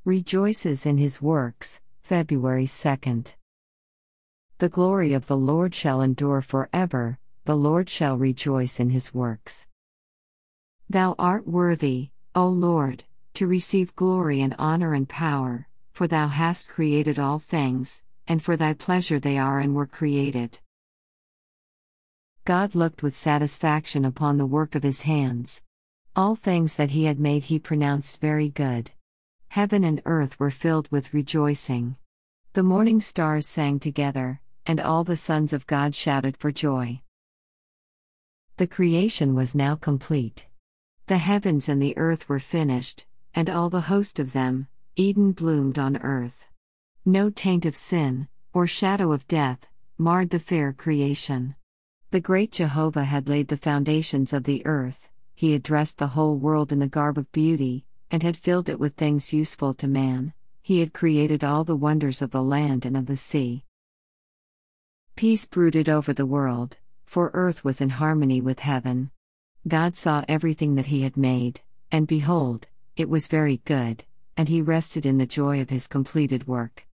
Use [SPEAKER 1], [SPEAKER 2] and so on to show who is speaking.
[SPEAKER 1] rejoices in his works. February 2nd. The glory of the Lord shall endure forever, the Lord shall rejoice in his works. Thou art worthy, O Lord, to receive glory and honor and power, for thou hast created all things, and for thy pleasure they are and were created. God looked with satisfaction upon the work of his hands. All things that he had made he pronounced very good. Heaven and earth were filled with rejoicing. The morning stars sang together, and all the sons of God shouted for joy. The creation was now complete. The heavens and the earth were finished, and all the host of them. Eden bloomed on earth. No taint of sin, or shadow of death, marred the fair creation. The great Jehovah had laid the foundations of the earth, he had dressed the whole world in the garb of beauty, and had filled it with things useful to man. He had created all the wonders of the land and of the sea. Peace brooded over the world, for earth was in harmony with heaven. God saw everything that he had made, and behold, it was very good, and he rested in the joy of his completed work.